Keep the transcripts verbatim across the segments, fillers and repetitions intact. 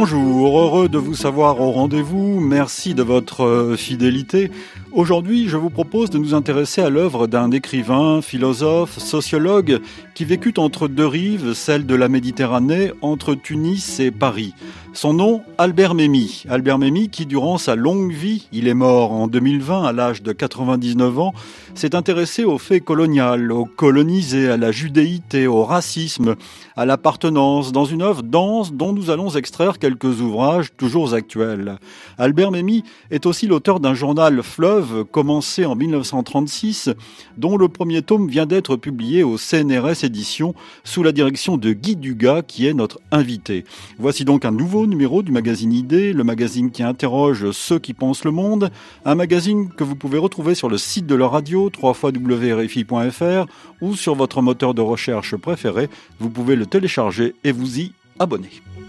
Bonjour, heureux de vous savoir au rendez-vous, merci de votre fidélité. Aujourd'hui, je vous propose de nous intéresser à l'œuvre d'un écrivain, philosophe, sociologue qui vécut entre deux rives, celle de la Méditerranée, entre Tunis et Paris. Son nom, Albert Memmi. Albert Memmi qui, durant sa longue vie, il est mort en deux mille vingt à l'âge de quatre-vingt-dix-neuf ans, s'est intéressé au fait colonial, aux colonisés, à la judéité, au racisme, à l'appartenance, dans une œuvre dense dont nous allons extraire quelques ouvrages toujours actuels. Albert Memmi est aussi l'auteur d'un journal Fleuve, commencé en mille neuf cent trente-six, dont le premier tome vient d'être publié au C N R S Éditions, sous la direction de Guy Dugas, qui est notre invité. Voici donc un nouveau numéro du magazine Idées, le magazine qui interroge ceux qui pensent le monde, un magazine que vous pouvez retrouver sur le site de la radio, w w w point r f i point f r, ou sur votre moteur de recherche préféré. Vous pouvez le télécharger et vous y abonner.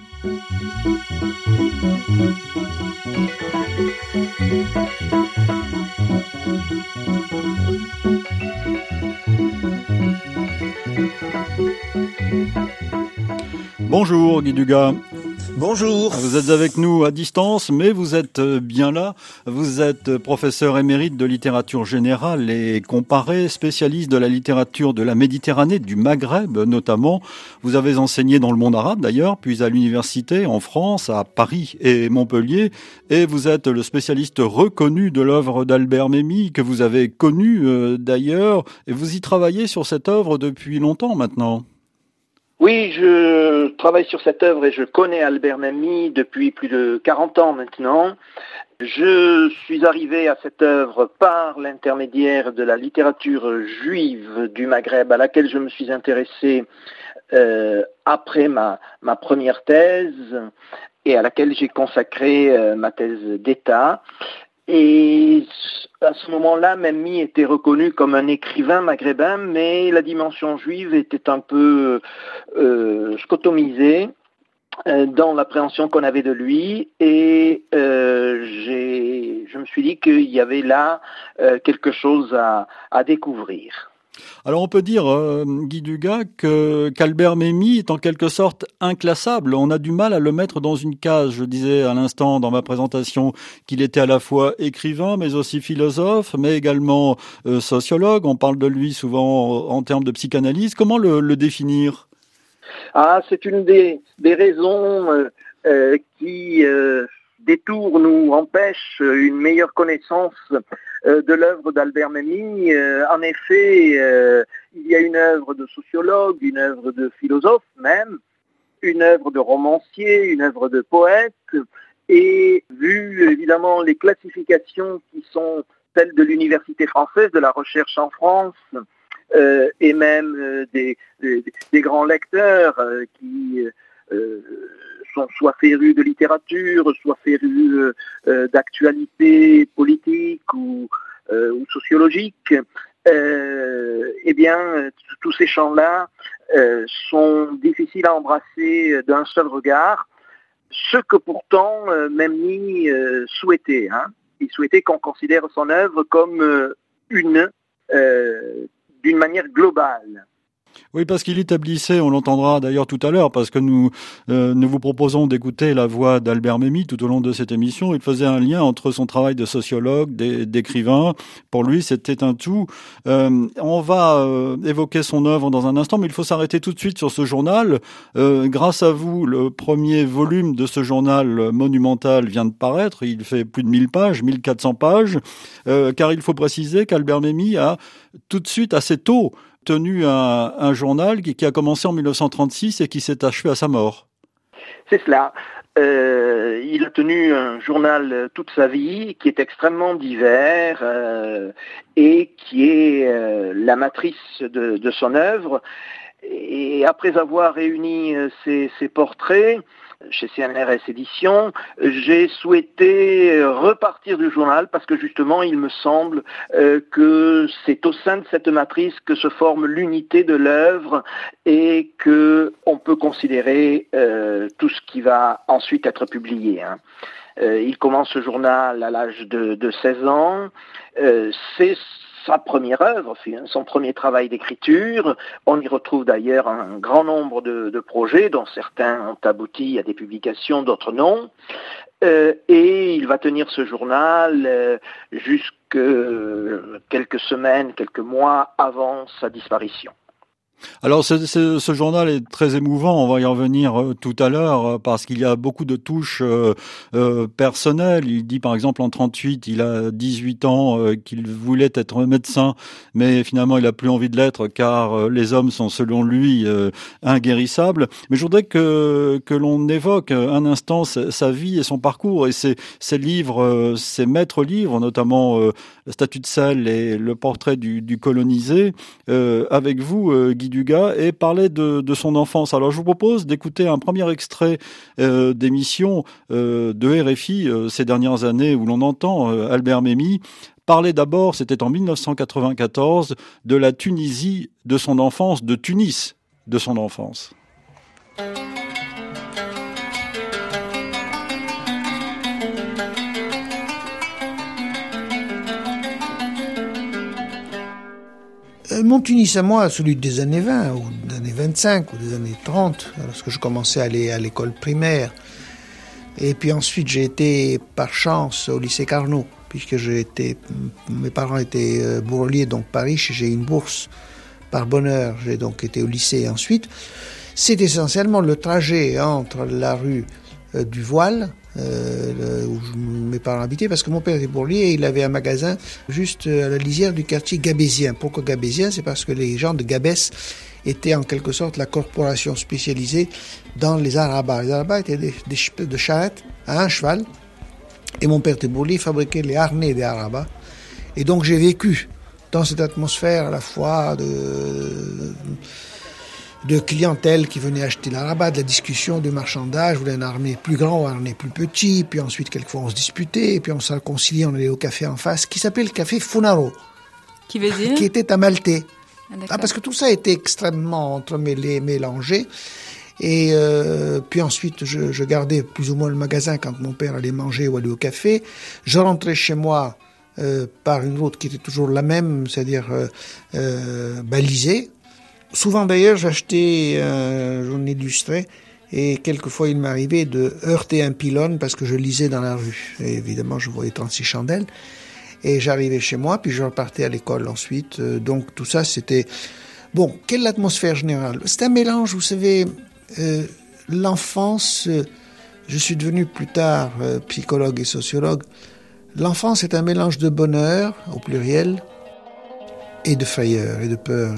Bonjour Guy Dugas. Bonjour. Vous êtes avec nous à distance, mais vous êtes bien là. Vous êtes professeur émérite de littérature générale et comparée, spécialiste de la littérature de la Méditerranée, du Maghreb notamment. Vous avez enseigné dans le monde arabe d'ailleurs, puis à l'université en France, à Paris et Montpellier. Et vous êtes le spécialiste reconnu de l'œuvre d'Albert Memmi, que vous avez connu euh, d'ailleurs. Et vous y travaillez sur cette œuvre depuis longtemps maintenant. Oui, je travaille sur cette œuvre et je connais Albert Memmi depuis plus de quarante ans maintenant. Je suis arrivé à cette œuvre par l'intermédiaire de la littérature juive du Maghreb à laquelle je me suis intéressé euh, après ma, ma première thèse et à laquelle j'ai consacré euh, ma thèse d'État. Et à ce moment-là, Memmi était reconnu comme un écrivain maghrébin, mais la dimension juive était un peu euh, scotomisée euh, dans l'appréhension qu'on avait de lui. Et euh, j'ai, je me suis dit qu'il y avait là euh, quelque chose à, à découvrir. Alors on peut dire, euh, Guy Dugas, que, qu'Albert Memmi est en quelque sorte inclassable. On a du mal à le mettre dans une case. Je disais à l'instant dans ma présentation qu'il était à la fois écrivain, mais aussi philosophe, mais également euh, sociologue. On parle de lui souvent en, en termes de psychanalyse. Comment le, le définir ? Ah, c'est une des, des raisons euh, euh, qui euh, détournent ou empêchent une meilleure connaissance de l'œuvre d'Albert Memmi. Euh, en effet, euh, il y a une œuvre de sociologue, une œuvre de philosophe même, une œuvre de romancier, une œuvre de poète, et vu évidemment les classifications qui sont celles de l'université française, de la recherche en France, euh, et même euh, des, des, des grands lecteurs euh, qui euh, sont soit férus de littérature, soit férus euh, d'actualité politique ou, euh, ou sociologique, euh, eh bien, tous ces champs-là euh, sont difficiles à embrasser d'un seul regard, ce que pourtant euh, Memmi euh, souhaitait. Hein. Il souhaitait qu'on considère son œuvre comme euh, une, euh, d'une manière globale. Oui, parce qu'il établissait, on l'entendra d'ailleurs tout à l'heure, parce que nous, euh, nous vous proposons d'écouter la voix d'Albert Memmi tout au long de cette émission. Il faisait un lien entre son travail de sociologue, d'écrivain. Pour lui, c'était un tout. Euh, on va euh, évoquer son œuvre dans un instant, mais il faut s'arrêter tout de suite sur ce journal. Euh, grâce à vous, le premier volume de ce journal monumental vient de paraître. Il fait plus de mille pages, mille quatre cents pages, euh, car il faut préciser qu'Albert Memmi a tout de suite, assez tôt, tenu un, un journal qui, qui a commencé en mille neuf cent trente-six et qui s'est achevé à sa mort. C'est cela. Euh, il a tenu un journal toute sa vie qui est extrêmement divers euh, et qui est euh, la matrice de, de son œuvre. Et après avoir réuni ces, ces portraits chez C N R S Éditions, j'ai souhaité repartir du journal parce que justement il me semble euh, que c'est au sein de cette matrice que se forme l'unité de l'œuvre et que on peut considérer euh, tout ce qui va ensuite être publié. Hein. Euh, il commence ce journal à l'âge de, de seize ans. Euh, c'est sa première œuvre, son premier travail d'écriture. On y retrouve d'ailleurs un grand nombre de, de projets, dont certains ont abouti à des publications, d'autres non. Euh, et il va tenir ce journal euh, jusque quelques semaines, quelques mois avant sa disparition. Alors ce, ce, ce journal est très émouvant, on va y revenir euh, tout à l'heure, euh, parce qu'il y a beaucoup de touches euh, euh, personnelles. Il dit par exemple en trente-huit, il a dix-huit ans, euh, qu'il voulait être médecin, mais finalement il a plus envie de l'être car euh, les hommes sont selon lui euh, inguérissables. Mais je voudrais que, que l'on évoque un instant sa, sa vie et son parcours et ses, ses livres, euh, ses maîtres livres, notamment euh, le statut de sel et le portrait du, du colonisé, euh, avec vous euh, Guy Dugas, et parler de, de son enfance. Alors je vous propose d'écouter un premier extrait euh, d'émission euh, de R F I euh, ces dernières années où l'on entend euh, Albert Memmi parler d'abord, c'était en dix-neuf cent quatre-vingt-quatorze, de la Tunisie de son enfance, de Tunis de son enfance. Mon Tunis à moi, celui des années vingt, ou des années vingt-cinq, ou des années trente, lorsque je commençais à aller à l'école primaire. Et puis ensuite, j'ai été par chance au lycée Carnot, puisque j'ai été, mes parents étaient bourreliers, donc Paris, j'ai eu une bourse. Par bonheur, j'ai donc été au lycée ensuite. C'est essentiellement le trajet entre la rue euh, du Voile, euh, où je, mes parents habitaient, parce que mon père était bourrelier et il avait un magasin juste à la lisière du quartier gabésien. Pourquoi gabésien? C'est parce que les gens de Gabès étaient en quelque sorte la corporation spécialisée dans les arabas. Les arabas étaient des, des de charrettes à un cheval, et mon père était bourrelier, fabriquait les harnais des arabas. Et donc j'ai vécu dans cette atmosphère à la fois de, de clientèle qui venait acheter l'arabat, de la discussion, du marchandage, voulait un harnais plus grand ou un harnais plus petit, puis ensuite quelquefois on se disputait, et puis on se réconciliait, on allait au café en face, qui s'appelait le café Funaro. Qui veut dire? Qui était à Maltais. Ah, ah, parce que tout ça était extrêmement entremêlé, mélangé. Et euh, puis ensuite, je, je gardais plus ou moins le magasin quand mon père allait manger ou aller au café. Je rentrais chez moi Euh, par une route qui était toujours la même, c'est-à-dire euh, euh, balisée. Souvent d'ailleurs, j'achetais un journal illustré et quelquefois il m'arrivait de heurter un pylône parce que je lisais dans la rue. Et évidemment, je voyais trente-six chandelles. Et j'arrivais chez moi, puis je repartais à l'école ensuite. Euh, donc tout ça, c'était... Bon, quelle atmosphère générale? C'est un mélange, vous savez, euh, l'enfance... Euh, je suis devenu plus tard euh, psychologue et sociologue. L'enfance est un mélange de bonheur, au pluriel, et de frayeur et de peur.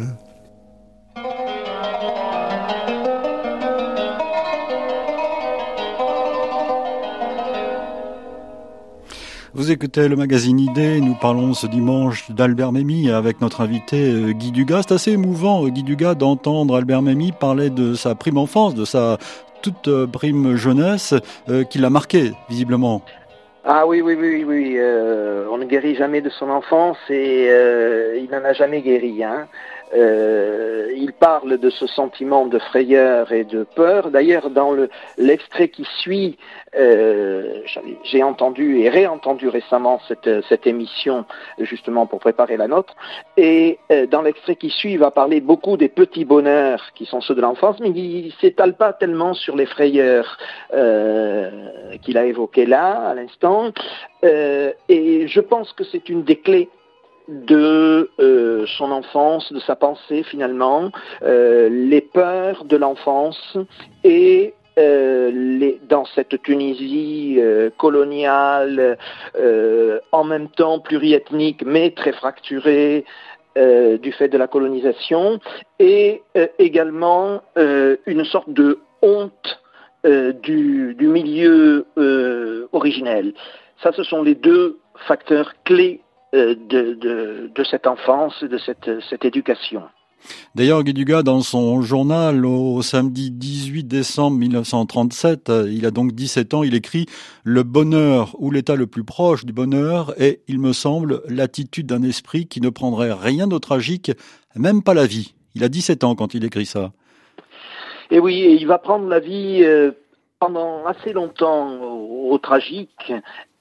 Vous écoutez le magazine Idée, nous parlons ce dimanche d'Albert Memmi avec notre invité Guy Dugas. C'est assez émouvant, Guy Dugas, d'entendre Albert Memmi parler de sa prime enfance, de sa toute prime jeunesse, euh, qui l'a marqué, visiblement. Ah oui, oui, oui, oui. Euh, on ne guérit jamais de son enfance et euh, il n'en a jamais guéri. Hein. Euh, il parle de ce sentiment de frayeur et de peur. D'ailleurs, dans le, l'extrait qui suit, euh, j'ai entendu et réentendu récemment cette, cette émission justement pour préparer la nôtre. Et euh, dans l'extrait qui suit, il va parler beaucoup des petits bonheurs qui sont ceux de l'enfance, mais il ne s'étale pas tellement sur les frayeurs euh, qu'il a évoquées là, à l'instant. Euh, et je pense que c'est une des clés de euh, son enfance, de sa pensée finalement, euh, les peurs de l'enfance et euh, les, dans cette Tunisie euh, coloniale, euh, en même temps pluriethnique mais très fracturée euh, du fait de la colonisation, et euh, également euh, une sorte de honte euh, du, du milieu euh, originel. Ça, ce sont les deux facteurs clés De, de, de cette enfance, de cette, cette éducation. D'ailleurs, Guy Dugas, dans son journal au samedi dix-huit décembre mille neuf cent trente-sept, il a donc dix-sept ans, il écrit « Le bonheur ou l'état le plus proche du bonheur est, il me semble, l'attitude d'un esprit qui ne prendrait rien de tragique, même pas la vie ». Il a dix-sept ans quand il écrit ça. Et oui, et il va prendre la vie euh, pendant assez longtemps au, au tragique.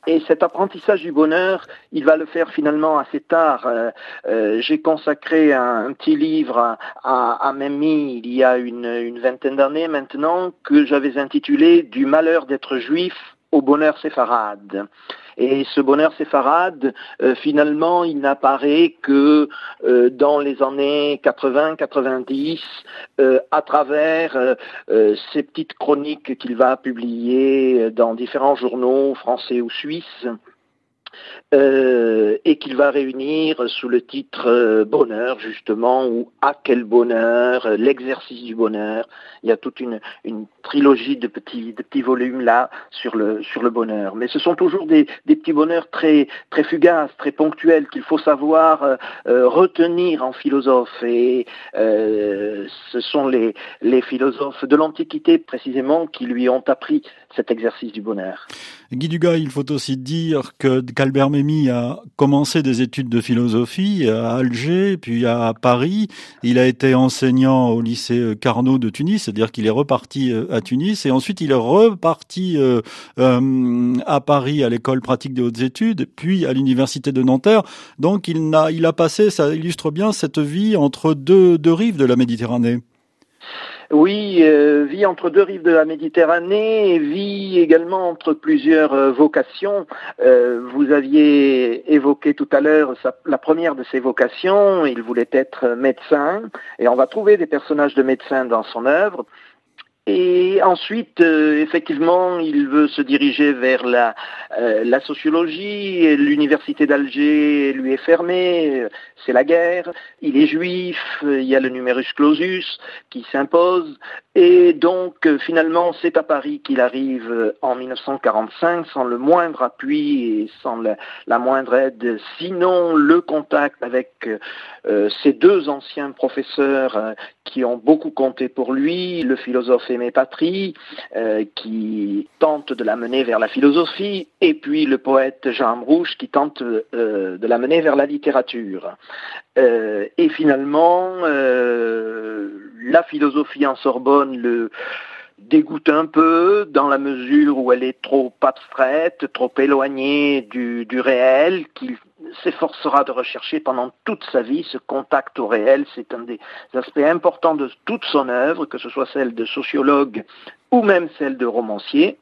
Et cet apprentissage du bonheur, il va le faire finalement assez tard. Euh, euh, j'ai consacré un, un petit livre à, à, à Memmi il y a une, une vingtaine d'années maintenant, que j'avais intitulé « Du malheur d'être juif au bonheur séfarade ». Et ce bonheur séfarade, euh, finalement, il n'apparaît que euh, dans les années quatre-vingts quatre-vingt-dix, euh, à travers euh, euh, ces petites chroniques qu'il va publier dans différents journaux français ou suisses. Euh, et qu'il va réunir sous le titre euh, Bonheur, justement, ou À quel bonheur, euh, l'exercice du bonheur. Il y a toute une, une trilogie de petits, de petits volumes là sur le, sur le bonheur. Mais ce sont toujours des, des petits bonheurs très, très fugaces, très ponctuels, qu'il faut savoir euh, euh, retenir en philosophe. Et euh, ce sont les, les philosophes de l'Antiquité, précisément, qui lui ont appris cet exercice du bonheur. Guy Dugas, il faut aussi dire que qu'Albert Memmi a commencé des études de philosophie à Alger, puis à Paris. Il a été enseignant au lycée Carnot de Tunis, c'est-à-dire qu'il est reparti à Tunis, et ensuite il est reparti euh, euh, à Paris à l'école pratique des hautes études, puis à l'université de Nanterre. Donc il a, il a passé, ça illustre bien cette vie entre deux, deux rives de la Méditerranée. Oui, euh, vie entre deux rives de la Méditerranée, vie également entre plusieurs euh, vocations. Euh, vous aviez évoqué tout à l'heure sa, la première de ses vocations, il voulait être médecin, et on va trouver des personnages de médecins dans son œuvre. Et ensuite, euh, effectivement, il veut se diriger vers la, euh, la sociologie. L'université d'Alger lui est fermée, c'est la guerre. Il est juif, il y a le numerus clausus qui s'impose. Et donc, euh, finalement, c'est à Paris qu'il arrive en mille neuf cent quarante-cinq, sans le moindre appui et sans la, la moindre aide, sinon le contact avec euh, ses deux anciens professeurs euh, qui ont beaucoup compté pour lui, le philosophe Aimé Patry, euh, qui tente de l'amener vers la philosophie, et puis le poète Jean Amrouche, qui tente euh, de l'amener vers la littérature. Euh, et finalement, euh, la philosophie en Sorbonne le dégoûte un peu, dans la mesure où elle est trop abstraite, trop éloignée du, du réel, qu'il s'efforcera de rechercher pendant toute sa vie. Ce contact au réel, c'est un des aspects importants de toute son œuvre, que ce soit celle de sociologue ou même celle de romancier.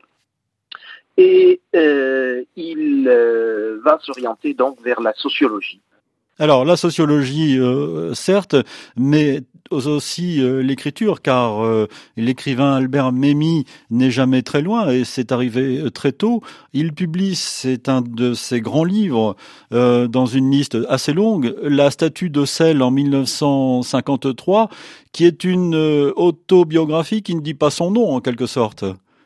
Et euh, il euh, va s'orienter donc vers la sociologie. Alors la sociologie, euh, certes, mais aussi euh, l'écriture, car euh, l'écrivain Albert Memmi n'est jamais très loin et c'est arrivé très tôt. Il publie, c'est un de ses grands livres, euh, dans une liste assez longue, La statue de sel en mille neuf cent cinquante-trois, qui est une euh, autobiographie qui ne dit pas son nom en quelque sorte.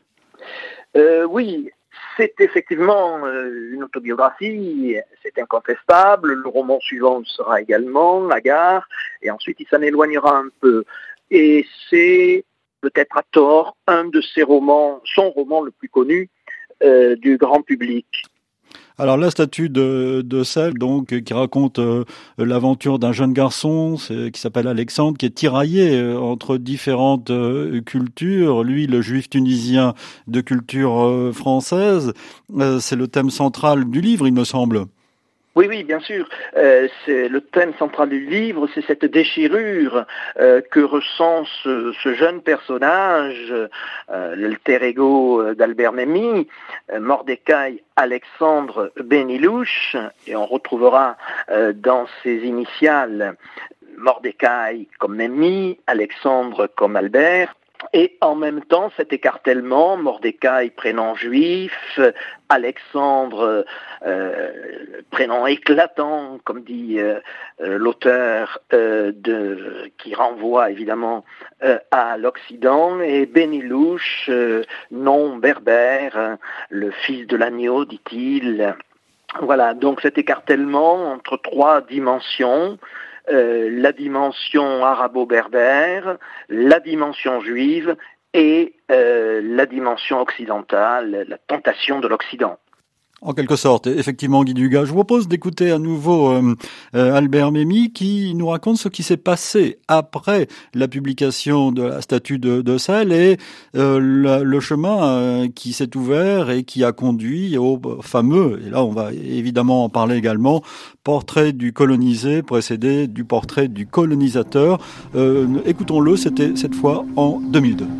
Euh, oui. C'est effectivement euh, une autobiographie, c'est incontestable. Le roman suivant sera également La Gare, et ensuite il s'en éloignera un peu. Et c'est peut-être à tort un de ses romans, son roman le plus connu euh, du grand public. Alors la statue de, de sel, donc, qui raconte euh, l'aventure d'un jeune garçon qui s'appelle Alexandre, qui est tiraillé euh, entre différentes euh, cultures. Lui, le juif tunisien de culture euh, française, euh, c'est le thème central du livre, il me semble. Oui, oui, bien sûr. Euh, c'est le thème central du livre, c'est cette déchirure euh, que ressent ce, ce jeune personnage, euh, l'alter ego d'Albert Memmi, euh, Mordecai Alexandre Benilouche, et on retrouvera euh, dans ses initiales Mordecai comme Memmi, Alexandre comme Albert. Et en même temps, cet écartèlement, Mordecai, prénom juif, Alexandre, euh, prénom éclatant, comme dit euh, euh, l'auteur, euh, de, qui renvoie évidemment euh, à l'Occident, et Benilouche, euh, nom berbère, hein, le fils de l'agneau, dit-il. Voilà, donc cet écartèlement entre trois dimensions, Euh, la dimension arabo-berbère, la dimension juive et euh, la dimension occidentale, la tentation de l'Occident. En quelque sorte, effectivement, Guy Dugas. Je vous propose d'écouter à nouveau euh, euh, Albert Memmi qui nous raconte ce qui s'est passé après la publication de la statue de, de Sahel et euh, le, le chemin euh, qui s'est ouvert et qui a conduit au fameux, et là on va évidemment en parler également, portrait du colonisé précédé du portrait du colonisateur. Euh, écoutons-le, c'était cette fois en deux mille deux.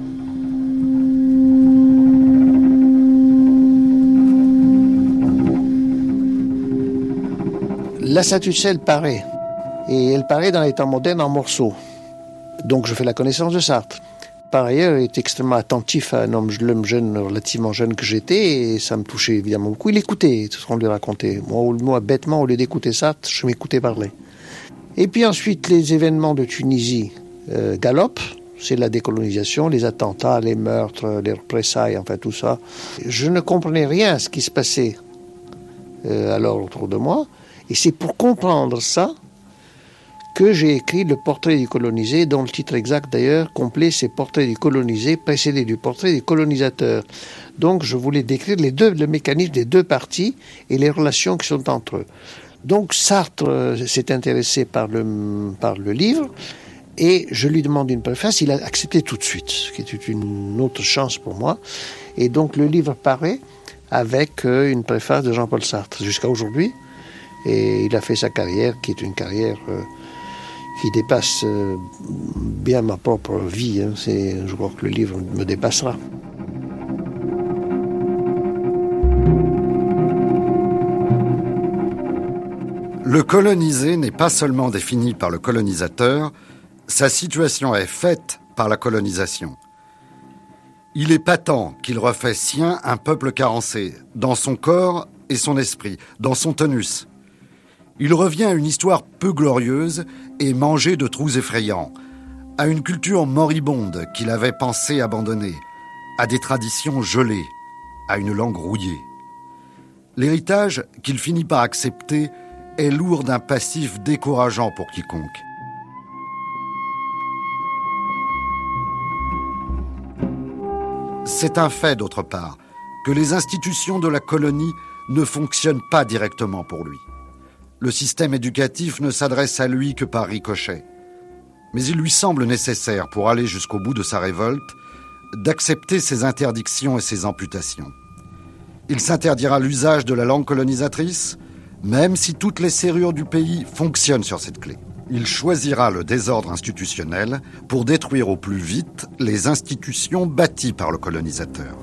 La statue de Sahel paraît, et elle paraît dans les temps modernes en morceaux. Donc je fais la connaissance de Sartre. Par ailleurs, il est extrêmement attentif à un homme, l'homme jeune, relativement jeune que j'étais, et ça me touchait évidemment beaucoup. Il écoutait tout ce qu'on lui racontait. Moi, moi, bêtement, au lieu d'écouter Sartre, je m'écoutais parler. Et puis ensuite, les événements de Tunisie euh, galopent. C'est la décolonisation, les attentats, les meurtres, les représailles, enfin tout ça. Je ne comprenais rien à ce qui se passait euh, alors autour de moi. Et c'est pour comprendre ça que j'ai écrit le portrait du colonisé, dont le titre exact d'ailleurs, complet, c'est Portrait du colonisé, précédé du portrait du colonisateur. Donc je voulais décrire les deux, le mécanisme des deux parties et les relations qui sont entre eux. Donc Sartre euh, s'est intéressé par le, par le livre, et je lui demande une préface, il a accepté tout de suite, ce qui était une autre chance pour moi. Et donc le livre paraît avec euh, une préface de Jean-Paul Sartre jusqu'à aujourd'hui. Et il a fait sa carrière, qui est une carrière euh, qui dépasse euh, bien ma propre vie. Hein. C'est, je crois que le livre me dépassera. Le colonisé n'est pas seulement défini par le colonisateur, sa situation est faite par la colonisation. Il est patent qu'il refait sien un peuple carencé, dans son corps et son esprit, dans son tonus. Il revient à une histoire peu glorieuse et mangée de trous effrayants, à une culture moribonde qu'il avait pensé abandonner, à des traditions gelées, à une langue rouillée. L'héritage qu'il finit par accepter est lourd d'un passif décourageant pour quiconque. C'est un fait, d'autre part, que les institutions de la colonie ne fonctionnent pas directement pour lui. Le système éducatif ne s'adresse à lui que par ricochet. Mais il lui semble nécessaire, pour aller jusqu'au bout de sa révolte, d'accepter ses interdictions et ses amputations. Il s'interdira l'usage de la langue colonisatrice, même si toutes les serrures du pays fonctionnent sur cette clé. Il choisira le désordre institutionnel pour détruire au plus vite les institutions bâties par le colonisateur.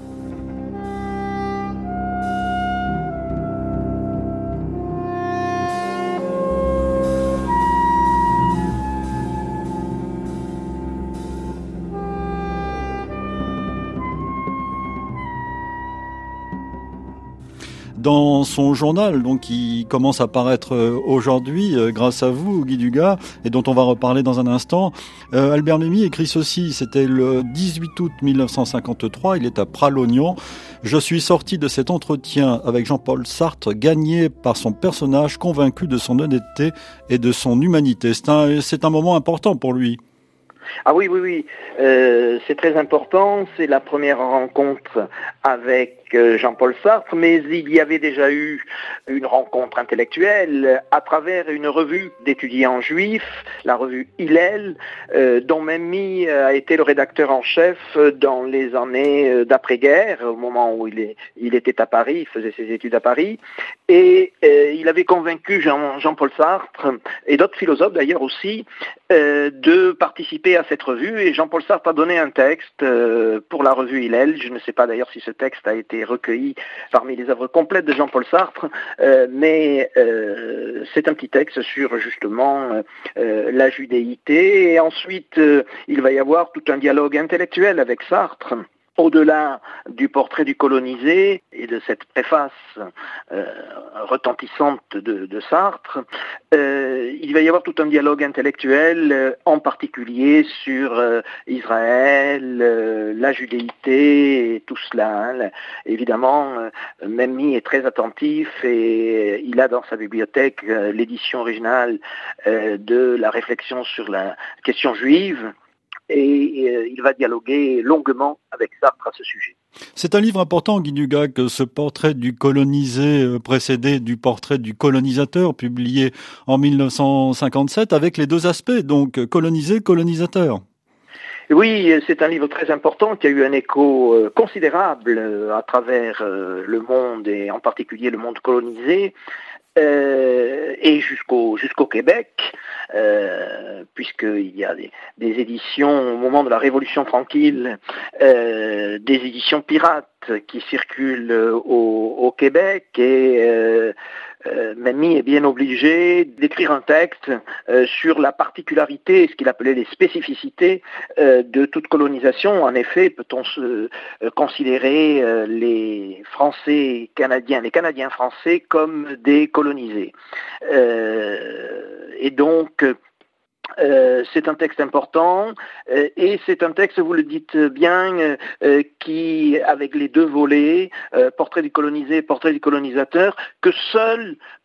Dans son journal, donc qui commence à paraître aujourd'hui, euh, grâce à vous, Guy Dugas, et dont on va reparler dans un instant, euh, Albert Memmi écrit ceci, c'était le dix-huit août mille neuf cent cinquante-trois, il est à Pralognan. Je suis sorti de cet entretien avec Jean-Paul Sartre, gagné par son personnage, convaincu de son honnêteté et de son humanité. C'est un, c'est un moment important pour lui. Ah oui, oui, oui, euh, c'est très important, c'est la première rencontre avec euh, Jean-Paul Sartre, mais il y avait déjà eu une rencontre intellectuelle à travers une revue d'étudiants juifs, la revue Hillel, euh, dont Memmi a été le rédacteur en chef dans les années d'après-guerre, au moment où il, est, il était à Paris, il faisait ses études à Paris, et euh, il avait convaincu Jean, Jean-Paul Sartre, et d'autres philosophes d'ailleurs aussi, euh, de participer à cette revue, et Jean-Paul Sartre a donné un texte euh, pour la revue Hillel. Je ne sais pas d'ailleurs si ce texte a été recueilli parmi les œuvres complètes de Jean-Paul Sartre, euh, mais euh, c'est un petit texte sur justement euh, la judéité, et ensuite euh, il va y avoir tout un dialogue intellectuel avec Sartre. Au-delà du portrait du colonisé et de cette préface euh, retentissante de, de Sartre, euh, il va y avoir tout un dialogue intellectuel, euh, en particulier sur euh, Israël, euh, la judéité et tout cela. Hein. Évidemment, euh, Memmi est très attentif et il a dans sa bibliothèque euh, l'édition originale euh, de la réflexion sur la question juive. et euh, il va dialoguer longuement avec Sartre à ce sujet. C'est un livre important, Guy Dugac, ce portrait du colonisé précédé du portrait du colonisateur, publié en mille neuf cent cinquante-sept, avec les deux aspects, donc colonisé, colonisateur. Oui, c'est un livre très important qui a eu un écho euh, considérable euh, à travers euh, le monde et en particulier le monde colonisé euh, et jusqu'au jusqu'au Québec, euh, puisqu'il y a des, des éditions au moment de la Révolution tranquille, euh, des éditions pirates qui circulent au, au Québec et euh, Euh, Memmi est bien obligé d'écrire un texte euh, sur la particularité, ce qu'il appelait les spécificités euh, de toute colonisation. En effet, peut-on se, euh, considérer euh, les Français canadiens, les Canadiens français comme des colonisés. Euh, et donc, Euh, c'est un texte important euh, et c'est un texte, vous le dites bien, euh, qui, avec les deux volets, euh, portrait du colonisé et portrait du colonisateur, que seul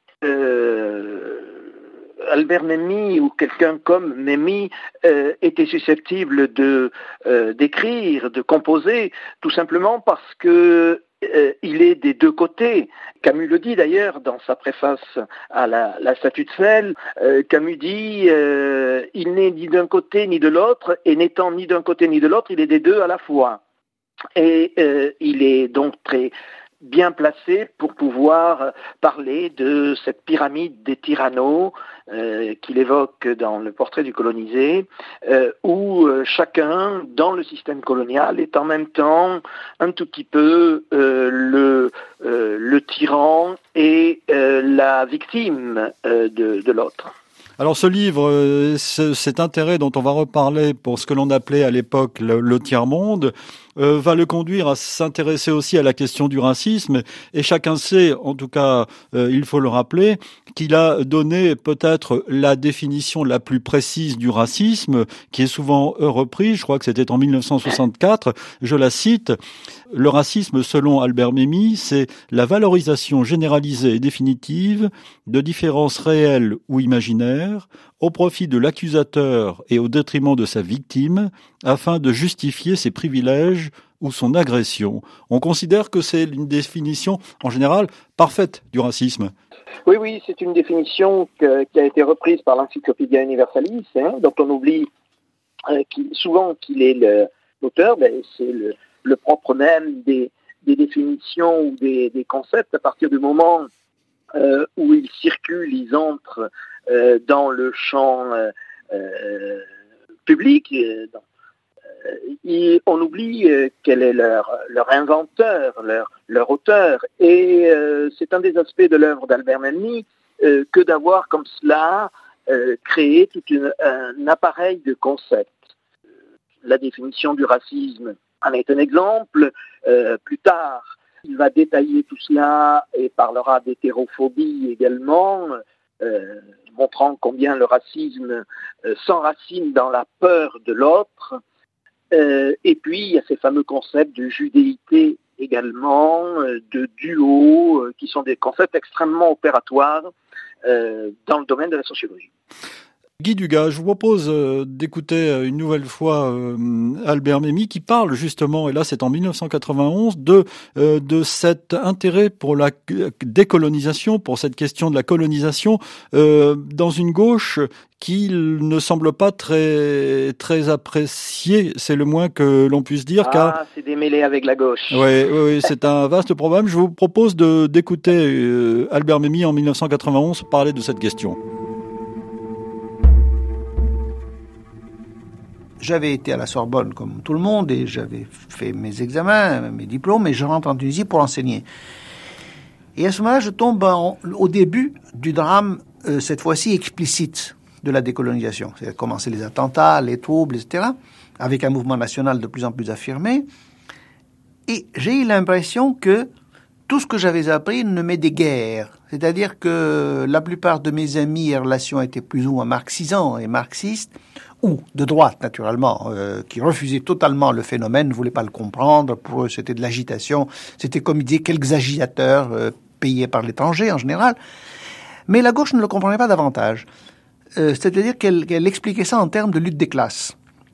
euh, Albert Memmi ou quelqu'un comme Memmi euh, était susceptible de euh, d'écrire, de composer, tout simplement parce que Euh, il est des deux côtés. Camus le dit d'ailleurs dans sa préface à la, la Statue de Sel. Euh, Camus dit euh, il n'est ni d'un côté ni de l'autre, et n'étant ni d'un côté ni de l'autre, il est des deux à la fois. Et euh, il est donc très bien placé pour pouvoir parler de cette pyramide des tyrannos euh, qu'il évoque dans le portrait du colonisé, euh, où euh, chacun dans le système colonial est en même temps un tout petit peu euh, le, euh, le tyran et euh, la victime euh, de, de l'autre. Alors ce livre, cet intérêt dont on va reparler pour ce que l'on appelait à l'époque le, le tiers-monde, euh, va le conduire à s'intéresser aussi à la question du racisme. Et chacun sait, en tout cas, euh, il faut le rappeler, qu'il a donné peut-être la définition la plus précise du racisme, qui est souvent repris. Je crois que c'était en mille neuf cent soixante-quatre. Je la cite. Le racisme, selon Albert Memmi, c'est la valorisation généralisée et définitive de différences réelles ou imaginaires au profit de l'accusateur et au détriment de sa victime, afin de justifier ses privilèges ou son agression. On considère que c'est une définition, en général, parfaite du racisme. Oui, oui, c'est une définition que, qui a été reprise par l'Encyclopædia Universalis, hein, dont on oublie euh, qu'il, souvent qu'il est le, l'auteur, ben, c'est le le propre même des, des définitions ou des, des concepts à partir du moment euh, où ils circulent, ils entrent euh, dans le champ euh, euh, public. Euh, dans, euh, et on oublie euh, quel est leur, leur inventeur, leur, leur auteur. Et euh, c'est un des aspects de l'œuvre d'Albert Memmi euh, que d'avoir comme cela euh, créé tout une, un appareil de concepts. La définition du racisme en est un exemple. Euh, plus tard, il va détailler tout cela et parlera d'hétérophobie également, euh, montrant combien le racisme euh, s'enracine dans la peur de l'autre. Euh, et puis, il y a ces fameux concepts de judéité également, euh, de duo, euh, qui sont des concepts extrêmement opératoires euh, dans le domaine de la sociologie. Guy Dugas, je vous propose euh, d'écouter une nouvelle fois euh, Albert Memmi qui parle justement, et là c'est en mille neuf cent quatre-vingt-onze, de, euh, de cet intérêt pour la décolonisation, pour cette question de la colonisation, euh, dans une gauche qui ne semble pas très très appréciée, c'est le moins que l'on puisse dire. Ah, car... c'est démêlé avec la gauche. Oui, oui, oui, c'est un vaste problème. Je vous propose de, d'écouter euh, Albert Memmi en mille neuf cent quatre-vingt-onze parler de cette question. J'avais été à la Sorbonne comme tout le monde et j'avais fait mes examens, mes diplômes, et je rentre en Tunisie pour enseigner. Et à ce moment-là, je tombe en, au début du drame, euh, cette fois-ci explicite, de la décolonisation. C'est-à-dire commencer les attentats, les troubles, et cetera, avec un mouvement national de plus en plus affirmé. Et j'ai eu l'impression que tout ce que j'avais appris ne m'est des guerres. C'est-à-dire que la plupart de mes amis et relations étaient plus ou moins marxisants et marxistes, ou de droite, naturellement, euh, qui refusaient totalement le phénomène, ne voulaient pas le comprendre. Pour eux, c'était de l'agitation. C'était, comme ils disaient, quelques agitateurs euh, payés par l'étranger, en général. Mais la gauche ne le comprenait pas davantage. Euh, c'est-à-dire qu'elle, qu'elle expliquait ça en termes de lutte des classes.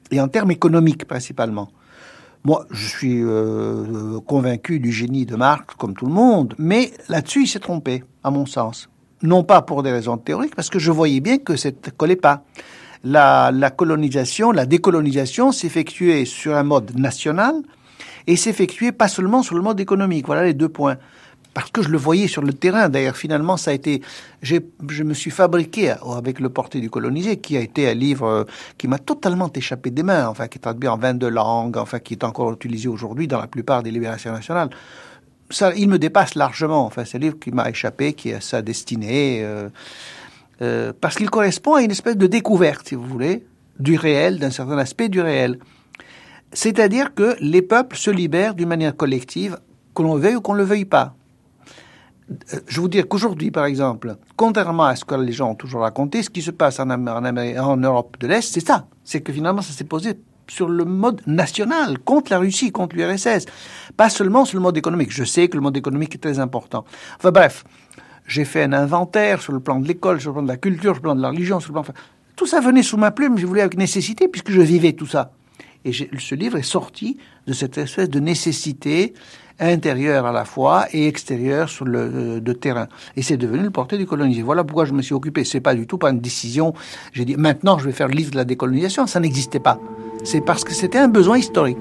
et en termes économiques principalement. Moi, je suis euh, convaincu du génie de Marx, comme tout le monde, mais là-dessus, il s'est trompé, à mon sens. Non pas pour des raisons théoriques, parce que je voyais bien que ça ne collait pas. La, la colonisation, la décolonisation s'effectuait sur un mode national et s'effectuait pas seulement sur le mode économique. Voilà les deux points. Parce que je le voyais sur le terrain. D'ailleurs, finalement, ça a été... J'ai, je me suis fabriqué avec Le Portrait du colonisé, qui a été un livre qui m'a totalement échappé des mains, enfin, qui est traduit en vingt-deux langues, enfin, qui est encore utilisé aujourd'hui dans la plupart des libérations nationales. Ça, il me dépasse largement. Enfin, c'est un livre qui m'a échappé, qui a sa destinée, euh, euh, parce qu'il correspond à une espèce de découverte, si vous voulez, du réel, d'un certain aspect du réel. C'est-à-dire que les peuples se libèrent d'une manière collective, qu'on le veuille ou qu'on ne le veuille pas. Je vous dire qu'aujourd'hui, par exemple, contrairement à ce que les gens ont toujours raconté, ce qui se passe en, en, en Europe de l'Est, c'est ça. C'est que finalement, ça s'est posé sur le mode national, contre la Russie, contre l'U R S S. Pas seulement sur le mode économique. Je sais que le mode économique est très important. Enfin bref, j'ai fait un inventaire sur le plan de l'école, sur le plan de la culture, sur le plan de la religion, sur le plan... Enfin, tout ça venait sous ma plume, je voulais avec nécessité, puisque je vivais tout ça. Et j'ai, ce livre est sorti de cette espèce de nécessité intérieure à la fois et extérieure sur le de terrain. Et c'est devenu Le Portrait du colonisé. Voilà pourquoi je me suis occupé. C'est pas du tout pas une décision. J'ai dit maintenant je vais faire le livre de la décolonisation. Ça n'existait pas. C'est parce que c'était un besoin historique.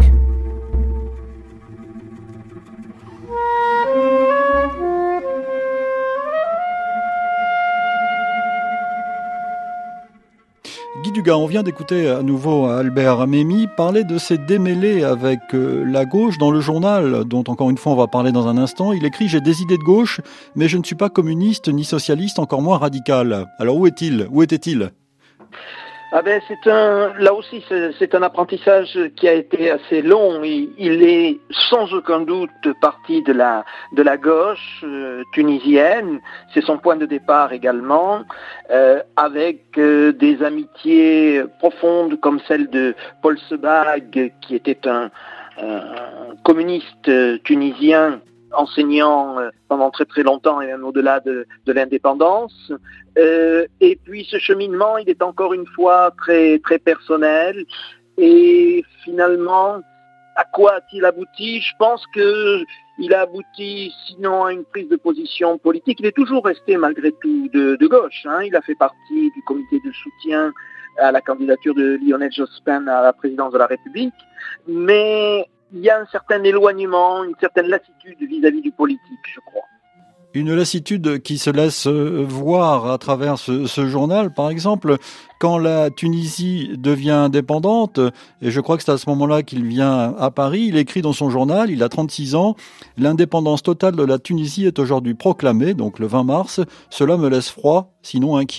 Guy Dugas, on vient d'écouter à nouveau Albert Memmi parler de ses démêlés avec la gauche dans le journal, dont encore une fois on va parler dans un instant. Il écrit « J'ai des idées de gauche, mais je ne suis pas communiste ni socialiste, encore moins radical ». Alors où est-il ? Où était-il ? Ah ben c'est un, là aussi c'est, c'est un apprentissage qui a été assez long. Il, il est sans aucun doute parti de la de la gauche euh, tunisienne. C'est son point de départ également, euh, avec euh, des amitiés profondes comme celle de Paul Sebag, qui était un, un communiste tunisien, enseignant pendant très très longtemps et même au-delà de, de l'indépendance. Euh, et puis ce cheminement, il est encore une fois très très personnel. Et finalement, à quoi a-t-il abouti ? Je pense que il a abouti, sinon à une prise de position politique. Il est toujours resté malgré tout de, de gauche. Hein. Il a fait partie du comité de soutien à la candidature de Lionel Jospin à la présidence de la République. Mais il y a un certain éloignement, une certaine lassitude vis-à-vis du politique, je crois. Une lassitude qui se laisse voir à travers ce, ce journal, par exemple, quand la Tunisie devient indépendante, et je crois que c'est à ce moment-là qu'il vient à Paris, il écrit dans son journal, il a trente-six ans, « L'indépendance totale de la Tunisie est aujourd'hui proclamée, donc le vingt mars, cela me laisse froid, sinon inquiet ».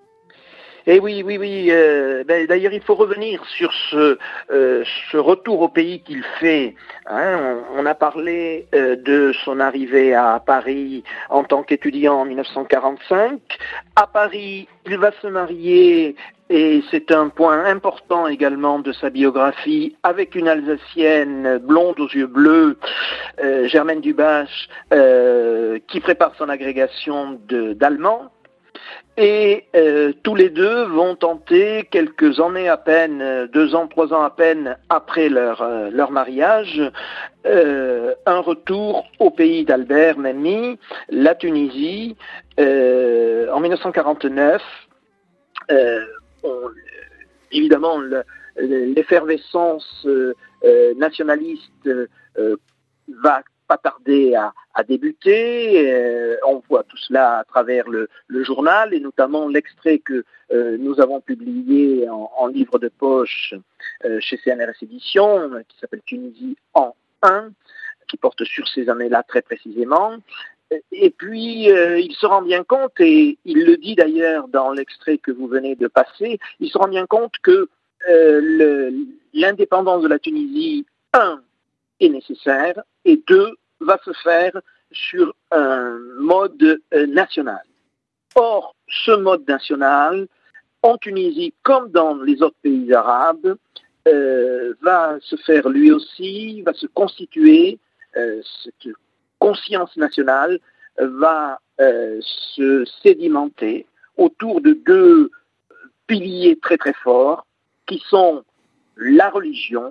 Et oui, oui, oui. Euh, ben, d'ailleurs, il faut revenir sur ce, euh, ce retour au pays qu'il fait. Hein. On, on a parlé euh, de son arrivée à Paris en tant qu'étudiant en dix-neuf cent quarante-cinq. À Paris, il va se marier, et c'est un point important également de sa biographie, avec une Alsacienne blonde aux yeux bleus, euh, Germaine Dubache, euh, qui prépare son agrégation de, d'allemand. Et euh, tous les deux vont tenter, quelques années à peine, deux ans, trois ans à peine après leur, euh, leur mariage, euh, un retour au pays d'Albert Memmi, la Tunisie, euh, en dix-neuf cent quarante-neuf. Euh, on, évidemment, le, l'effervescence euh, euh, nationaliste euh, va pas tarder à, à débuter. Euh, on voit tout cela à travers le, le journal, et notamment l'extrait que euh, nous avons publié en, en livre de poche euh, chez C N R S Éditions, qui s'appelle Tunisie en un, qui porte sur ces années-là très précisément. Et puis, euh, il se rend bien compte, et il le dit d'ailleurs dans l'extrait que vous venez de passer, il se rend bien compte que euh, le, l'indépendance de la Tunisie, un, est nécessaire, et deux, va se faire sur un mode euh, national. Or, ce mode national, en Tunisie comme dans les autres pays arabes, euh, va se faire lui aussi, va se constituer, euh, cette conscience nationale va euh, se sédimenter autour de deux piliers très très forts, qui sont la religion,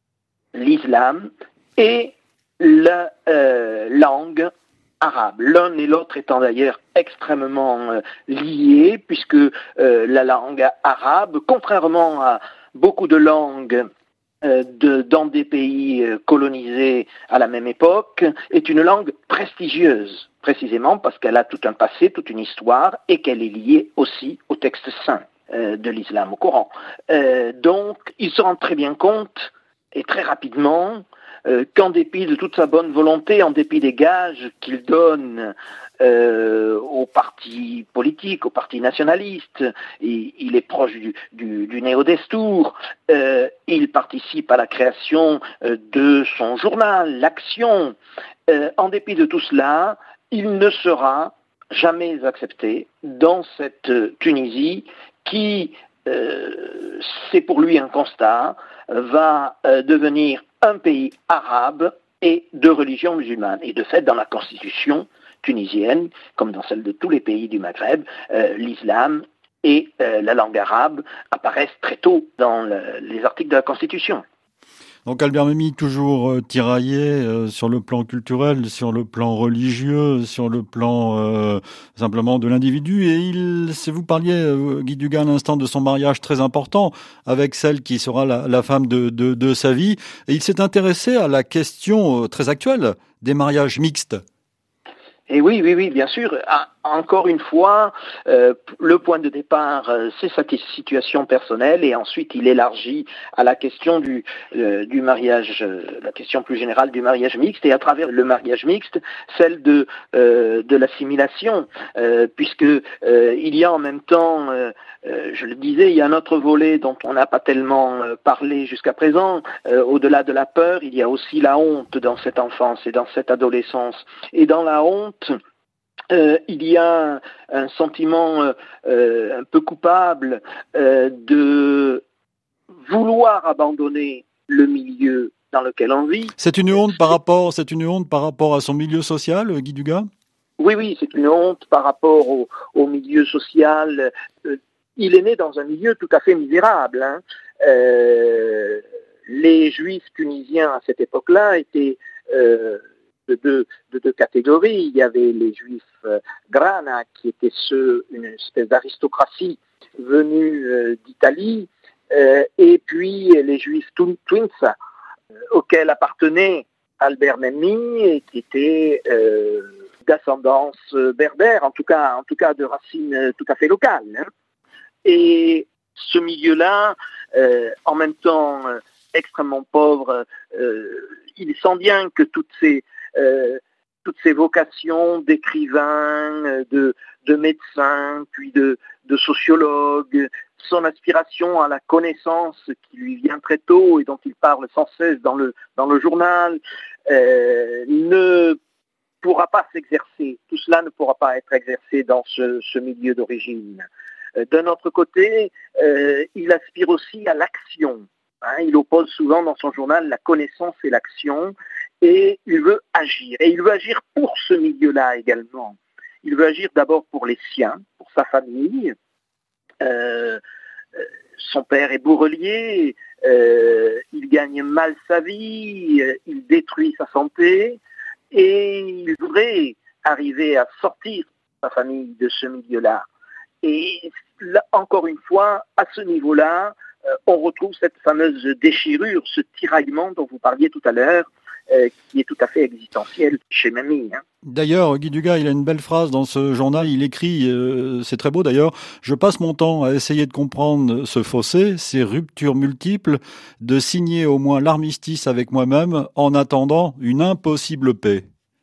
l'islam et la euh, langue arabe. L'un et l'autre étant d'ailleurs extrêmement euh, liés, puisque euh, la langue arabe, contrairement à beaucoup de langues euh, de, dans des pays euh, colonisés à la même époque, est une langue prestigieuse, précisément parce qu'elle a tout un passé, toute une histoire, et qu'elle est liée aussi au texte saint euh, de l'islam, au Coran. Euh, donc, il se rend très bien compte, et très rapidement, euh, qu'en dépit de toute sa bonne volonté, en dépit des gages qu'il donne euh, aux partis politiques, aux partis nationalistes, il, il est proche du, du, du néo-destour, euh, il participe à la création euh, de son journal, l'Action. Euh, en dépit de tout cela, il ne sera jamais accepté dans cette Tunisie qui, euh, c'est pour lui un constat, va euh, devenir un pays arabe et de religion musulmane. Et de fait, dans la constitution tunisienne, comme dans celle de tous les pays du Maghreb, euh, l'islam et euh, la langue arabe apparaissent très tôt dans le, les articles de la constitution. Donc Albert Memmi, toujours euh, tiraillé euh, sur le plan culturel, sur le plan religieux, sur le plan euh, simplement de l'individu. Et il, si vous parliez, euh, Guy Dugas, à l'instant de son mariage très important avec celle qui sera la, la femme de, de, de sa vie, et il s'est intéressé à la question euh, très actuelle des mariages mixtes. Et oui, oui, oui, bien sûr. Ah, encore une fois, euh, le point de départ, euh, c'est sa situation personnelle, et ensuite il élargit à la question du, euh, du mariage, euh, la question plus générale du mariage mixte, et à travers le mariage mixte, celle de, euh, de l'assimilation, euh, puisque euh, il y a en même temps, euh, euh, je le disais, il y a un autre volet dont on n'a pas tellement euh, parlé jusqu'à présent. Euh, au-delà de la peur, il y a aussi la honte dans cette enfance et dans cette adolescence. Et dans la honte, Euh, il y a un, un sentiment euh, euh, un peu coupable euh, de vouloir abandonner le milieu dans lequel on vit. C'est une honte par rapport, c'est une honte par rapport à son milieu social, Guy Dugas ? Oui, oui, c'est une honte par rapport au, au milieu social. Euh, il est né dans un milieu tout à fait misérable, hein. Euh, les Juifs tunisiens à cette époque-là étaient euh, De deux, de deux catégories. Il y avait les Juifs euh, Grana, qui étaient ceux, une espèce d'aristocratie venue euh, d'Italie, euh, et puis les Juifs Twinsa, euh, auxquels appartenait Albert Memmi, et qui étaient euh, d'ascendance berbère, en tout cas, en tout cas de racines tout à fait locales, hein. Et ce milieu-là, euh, en même temps euh, extrêmement pauvre, euh, il sent bien que toutes ces Euh, toutes ces vocations d'écrivains, de, de médecins, puis de, de sociologues, son aspiration à la connaissance qui lui vient très tôt et dont il parle sans cesse dans le, dans le journal, euh, ne pourra pas s'exercer. Tout cela ne pourra pas être exercé dans ce, ce milieu d'origine. Euh, d'un autre côté, euh, il aspire aussi à l'action. Hein, il oppose souvent dans son journal la connaissance et l'action. Et il veut agir. Et il veut agir pour ce milieu-là également. Il veut agir d'abord pour les siens, pour sa famille. Euh, son père est bourrelier, euh, il gagne mal sa vie, il détruit sa santé, et il voudrait arriver à sortir sa famille de ce milieu-là. Et là, encore une fois, à ce niveau-là, euh, on retrouve cette fameuse déchirure, ce tiraillement dont vous parliez tout à l'heure, Euh, qui est tout à fait existentiel chez Memmi. Hein. D'ailleurs, Guy Dugas, il a une belle phrase dans ce journal, il écrit, euh, c'est très beau d'ailleurs, « Je passe mon temps à essayer de comprendre ce fossé, ces ruptures multiples, de signer au moins l'armistice avec moi-même en attendant une impossible paix. »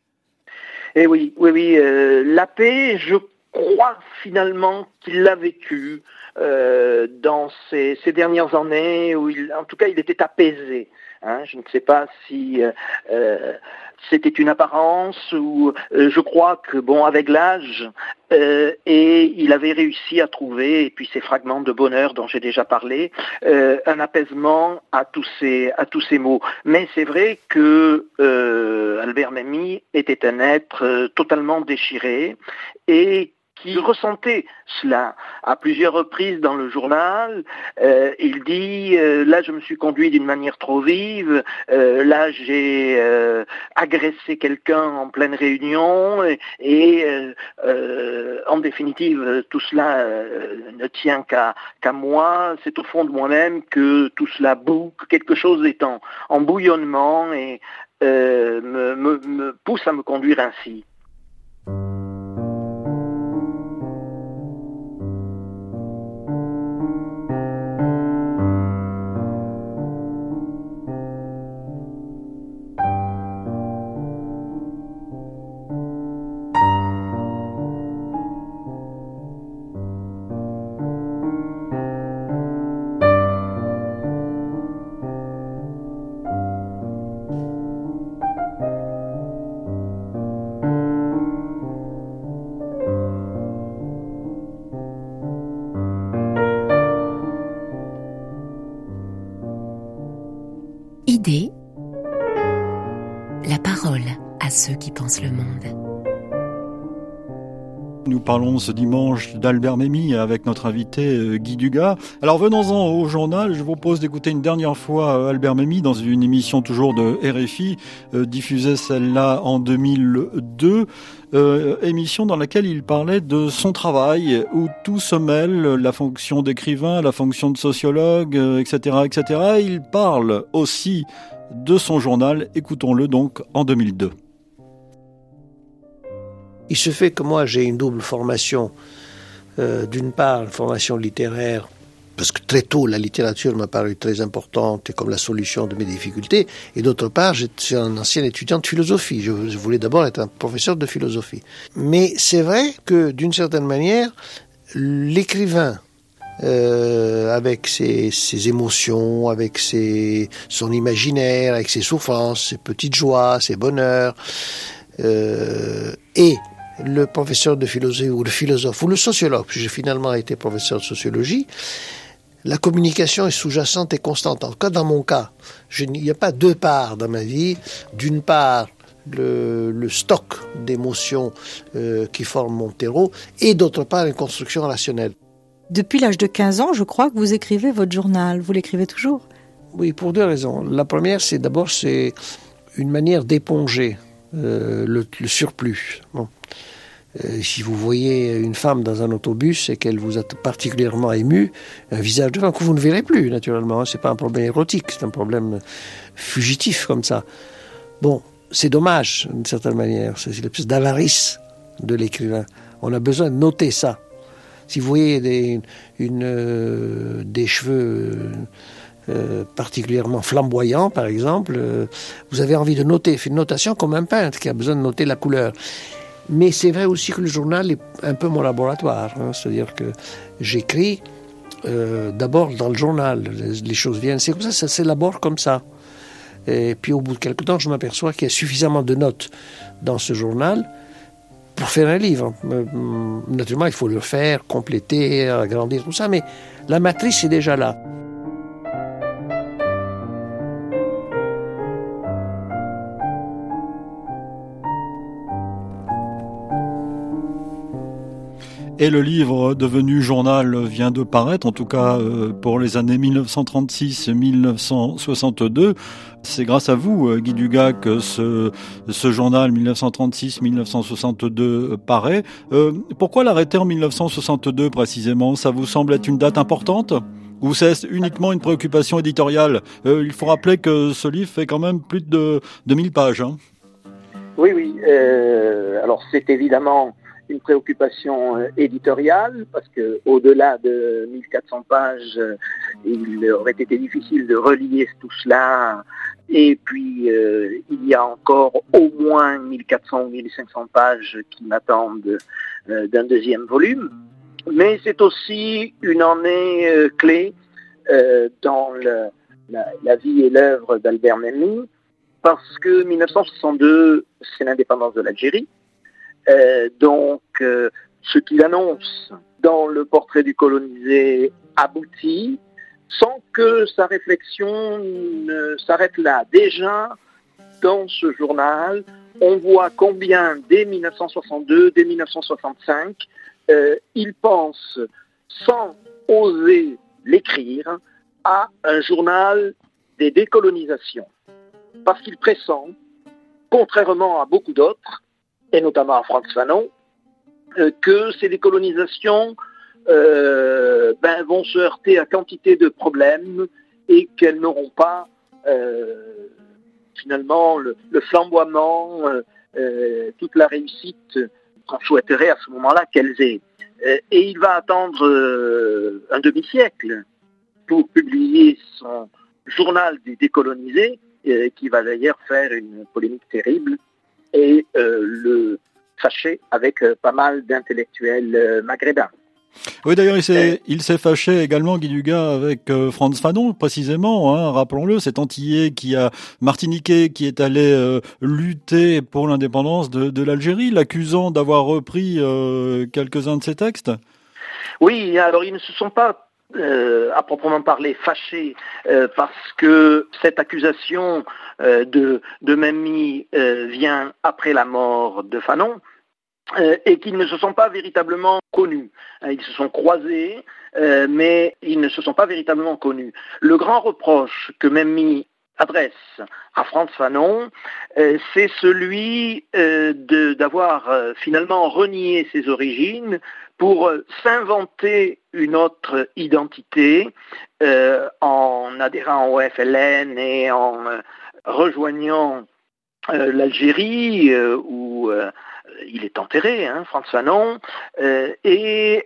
Et oui, oui, oui, euh, la paix, je crois finalement qu'il l'a vécue euh, dans ces, ces dernières années, où il, en tout cas il était apaisé. Hein, je ne sais pas si euh, euh, c'était une apparence ou euh, je crois que bon, avec l'âge, euh, et il avait réussi à trouver, et puis ces fragments de bonheur dont j'ai déjà parlé, euh, un apaisement à tous ces à tous ces mots. Mais c'est vrai que euh, Albert Memmi était un être euh, totalement déchiré et qui ressentait cela à plusieurs reprises dans le journal. Euh, il dit euh, là je me suis conduit d'une manière trop vive, euh, là j'ai euh, agressé quelqu'un en pleine réunion et, et euh, euh, en définitive tout cela euh, ne tient qu'à, qu'à moi, c'est au fond de moi-même que tout cela boue, que quelque chose est en, en bouillonnement et euh, me, me, me pousse à me conduire ainsi. Idée, la parole à ceux qui pensent le monde. Nous parlons ce dimanche d'Albert Memmi avec notre invité Guy Dugas. Alors venons-en au journal. Je vous propose d'écouter une dernière fois Albert Memmi dans une émission toujours de R F I, euh, diffusée celle-là en deux mille deux. Euh, émission dans laquelle il parlait de son travail, où tout se mêle, la fonction d'écrivain, la fonction de sociologue, euh, et cetera, et cetera. Il parle aussi de son journal. Écoutons-le donc en deux mille deux. Il se fait que moi j'ai une double formation. Euh, d'une part, une formation littéraire, parce que très tôt la littérature m'a paru très importante et comme la solution de mes difficultés. Et d'autre part, je suis un ancien étudiant de philosophie. Je, je voulais d'abord être un professeur de philosophie. Mais c'est vrai que d'une certaine manière, l'écrivain, euh, avec ses, ses émotions, avec ses, son imaginaire, avec ses souffrances, ses petites joies, ses bonheurs, euh, et le professeur de philosophie ou le philosophe ou le sociologue, puis j'ai finalement été professeur de sociologie, la communication est sous-jacente et constante. En tout cas, dans mon cas, je, il n'y a pas deux parts dans ma vie. D'une part, le, le stock d'émotions euh, qui forment mon terreau, et d'autre part, une construction rationnelle. Depuis l'âge de quinze ans, je crois que vous écrivez votre journal. Vous l'écrivez toujours ? Oui, pour deux raisons. La première, c'est d'abord c'est une manière d'éponger euh, le, le surplus. Bon. Euh, si vous voyez une femme dans un autobus et qu'elle vous a particulièrement ému, un visage de femme que vous ne verrez plus, naturellement. C'est pas un problème érotique, c'est un problème fugitif comme ça. Bon, c'est dommage, d'une certaine manière. C'est l'espèce d'avarice de l'écrivain. On a besoin de noter ça. Si vous voyez des, une, euh, des cheveux euh, particulièrement flamboyants, par exemple, euh, vous avez envie de noter. Fait une notation comme un peintre qui a besoin de noter la couleur. Mais c'est vrai aussi que le journal est un peu mon laboratoire. Hein, c'est-à-dire que j'écris euh, d'abord dans le journal. Les, les choses viennent, c'est comme ça, ça s'élabore comme ça. Et puis au bout de quelque temps, je m'aperçois qu'il y a suffisamment de notes dans ce journal pour faire un livre. Euh, naturellement, il faut le faire, compléter, agrandir, tout ça, mais la matrice est déjà là. Et le livre devenu journal vient de paraître, en tout cas euh, pour les années mille neuf cent trente-six et mille neuf cent soixante-deux. C'est grâce à vous, Guy Dugas, que ce, ce journal mille neuf cent trente-six mille neuf cent soixante-deux paraît. Euh, pourquoi l'arrêter en mille neuf cent soixante-deux précisément ? Ça vous semble être une date importante ? Ou c'est uniquement une préoccupation éditoriale ? euh, Il faut rappeler que ce livre fait quand même plus de, de mille pages. Hein. Oui, oui. Euh, alors c'est évidemment une préoccupation euh, éditoriale, parce que au-delà de mille quatre cents pages, euh, il aurait été difficile de relier tout cela. Et puis, euh, il y a encore au moins mille quatre cents ou mille cinq cents pages qui m'attendent euh, d'un deuxième volume. Mais c'est aussi une année euh, clé euh, dans le, la, la vie et l'œuvre d'Albert Memmi, parce que mille neuf cent soixante-deux, c'est l'indépendance de l'Algérie. Euh, donc, euh, ce qu'il annonce dans le portrait du colonisé aboutit sans que sa réflexion ne s'arrête là. Déjà, dans ce journal, on voit combien, dès mille neuf cent soixante-deux, dès mille neuf cent soixante-cinq, euh, il pense, sans oser l'écrire, à un journal des décolonisations. Parce qu'il pressent, contrairement à beaucoup d'autres, et notamment à Frantz Fanon, euh, que ces décolonisations euh, ben, vont se heurter à quantité de problèmes et qu'elles n'auront pas euh, finalement le, le flamboiement, euh, euh, toute la réussite qu'on souhaiterait à ce moment-là qu'elles aient. Euh, et il va attendre euh, un demi-siècle pour publier son journal des décolonisés, euh, qui va d'ailleurs faire une polémique terrible et euh, le fâcher avec euh, pas mal d'intellectuels euh, maghrébins. Oui, d'ailleurs, il s'est, il s'est fâché également, Guy Dugas, avec euh, Frantz Fanon, précisément, hein, rappelons-le, cet Antillais qui a, Martiniquais, qui est allé euh, lutter pour l'indépendance de, de l'Algérie, l'accusant d'avoir repris euh, quelques-uns de ses textes. Oui, alors ils ne se sont pas, euh, à proprement parler, fâchés, euh, parce que cette accusation euh, de, de Memmi euh, vient après la mort de Fanon, Euh, et qu'ils ne se sont pas véritablement connus. Ils se sont croisés, euh, mais ils ne se sont pas véritablement connus. Le grand reproche que Memmi adresse à Frantz Fanon, euh, c'est celui euh, de, d'avoir euh, finalement renié ses origines pour euh, s'inventer une autre identité euh, en adhérant au F L N et en euh, rejoignant euh, l'Algérie euh, où euh, il est enterré, hein, Frantz Fanon, euh, et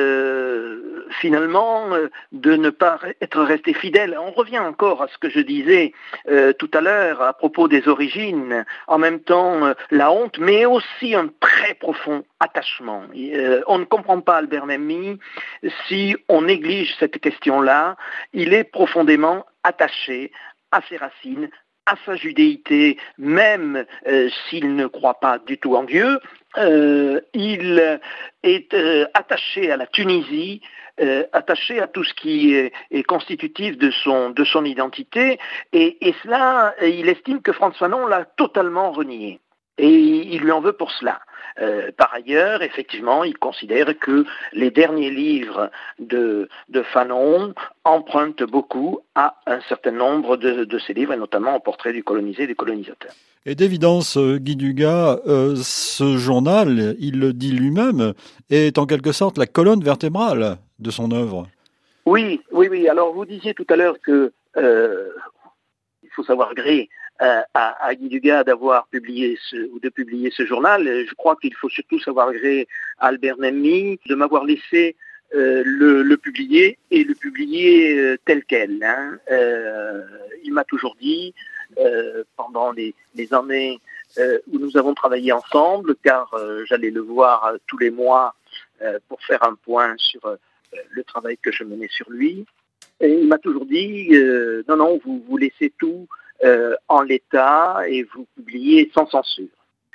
euh, finalement euh, de ne pas être resté fidèle. On revient encore à ce que je disais euh, tout à l'heure à propos des origines, en même temps euh, la honte, mais aussi un très profond attachement. Euh, on ne comprend pas Albert Memmi si on néglige cette question-là. Il est profondément attaché à ses racines, à sa judéité, même euh, s'il ne croit pas du tout en Dieu. Euh, il est euh, attaché à la Tunisie, euh, attaché à tout ce qui est, est constitutif de son, de son identité, et, et cela, il estime que Frantz Fanon l'a totalement renié. Et il lui en veut pour cela. Euh, par ailleurs, effectivement, il considère que les derniers livres de, de Fanon empruntent beaucoup à un certain nombre de, de ses livres, et notamment au portrait du colonisé et du colonisateur. Et d'évidence, Guy Dugas, euh, ce journal, il le dit lui-même, est en quelque sorte la colonne vertébrale de son œuvre. Oui, oui, oui. Alors, vous disiez tout à l'heure que euh, il faut savoir gré à, à Guy Dugas d'avoir publié ce, ou de publier ce journal. Je crois qu'il faut surtout savoir gré à Albert Memmi de m'avoir laissé euh, le, le publier et le publier euh, tel quel. Hein. Euh, il m'a toujours dit, euh, pendant les, les années euh, où nous avons travaillé ensemble, car euh, j'allais le voir euh, tous les mois euh, pour faire un point sur euh, le travail que je menais sur lui, et il m'a toujours dit euh, non, non, vous, vous laissez tout Euh, en l'état et vous publiez sans censure.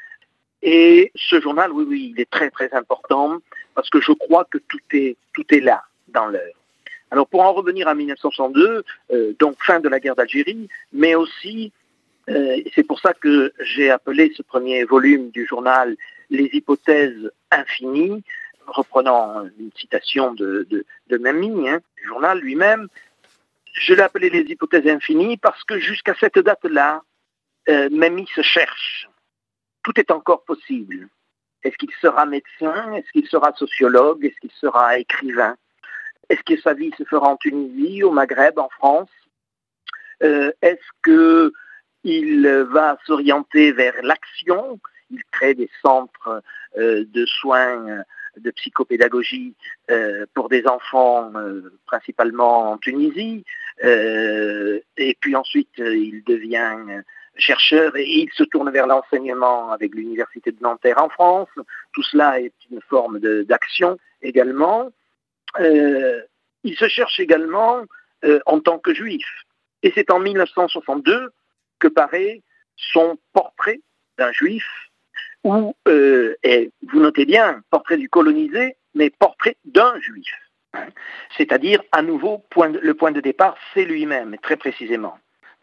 Et ce journal, oui, oui, il est très très important parce que je crois que tout est, tout est là dans l'œuvre. Alors pour en revenir à mille neuf cent soixante-deux, euh, donc fin de la guerre d'Algérie, mais aussi, euh, c'est pour ça que j'ai appelé ce premier volume du journal Les hypothèses infinies, reprenant une citation de, de, de Memmi, hein, du journal lui-même. Je l'ai appelé les hypothèses infinies parce que jusqu'à cette date-là, euh, Memmi se cherche. Tout est encore possible. Est-ce qu'il sera médecin? Est-ce qu'il sera sociologue? Est-ce qu'il sera écrivain? Est-ce que sa vie se fera en Tunisie, au Maghreb, en France? euh, Est-ce qu'il va s'orienter vers l'action? Il crée des centres euh, de soins, de psychopédagogie euh, pour des enfants, euh, principalement en Tunisie. Euh, et puis ensuite, euh, il devient chercheur et il se tourne vers l'enseignement avec l'Université de Nanterre en France. Tout cela est une forme de, d'action également. Euh, il se cherche également euh, en tant que juif. Et c'est en mille neuf cent soixante-deux que paraît son portrait d'un juif, où, euh, et vous notez bien, portrait du colonisé, mais portrait d'un juif. C'est-à-dire, à nouveau, point de, le point de départ, c'est lui-même, très précisément.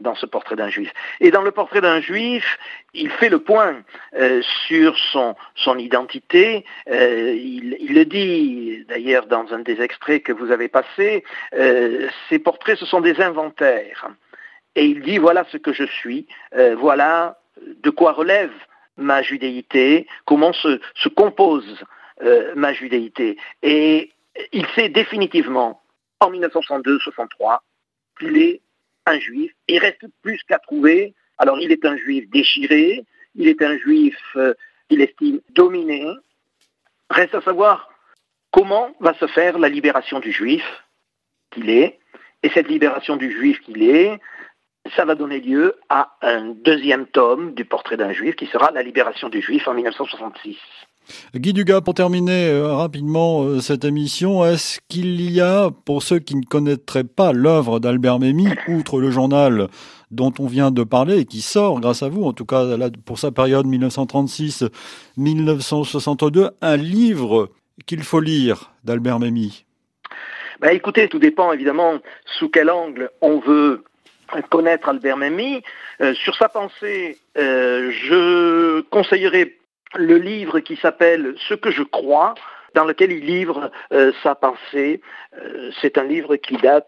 dans ce portrait d'un juif. Et dans le portrait d'un juif, il fait le point euh, sur son, son identité. Euh, il, il le dit d'ailleurs dans un des extraits que vous avez passés, euh, ces portraits, ce sont des inventaires. Et il dit, voilà ce que je suis, euh, voilà de quoi relève ma judéité, comment se, se compose euh, ma judéité. Et il sait définitivement, en mille neuf cent soixante-deux soixante-trois, qu'il est un juif. Il reste plus qu'à trouver. Alors, il est un juif déchiré, il est un juif euh, qu'il estime dominé. Reste à savoir comment va se faire la libération du juif qu'il est. Et cette libération du juif qu'il est, ça va donner lieu à un deuxième tome du portrait d'un juif qui sera la libération du juif en mille neuf cent soixante-six. Guy Dugas, pour terminer euh, rapidement euh, cette émission, est-ce qu'il y a, pour ceux qui ne connaîtraient pas l'œuvre d'Albert Memmi, outre le journal dont on vient de parler et qui sort grâce à vous, en tout cas là, pour sa période mille neuf cent trente-six mille neuf cent soixante-deux, un livre qu'il faut lire d'Albert Memmi? Ben, écoutez, tout dépend évidemment sous quel angle on veut connaître Albert Memmi. Euh, sur sa pensée, euh, je conseillerais le livre qui s'appelle « Ce que je crois », dans lequel il livre euh, sa pensée. Euh, c'est un livre qui date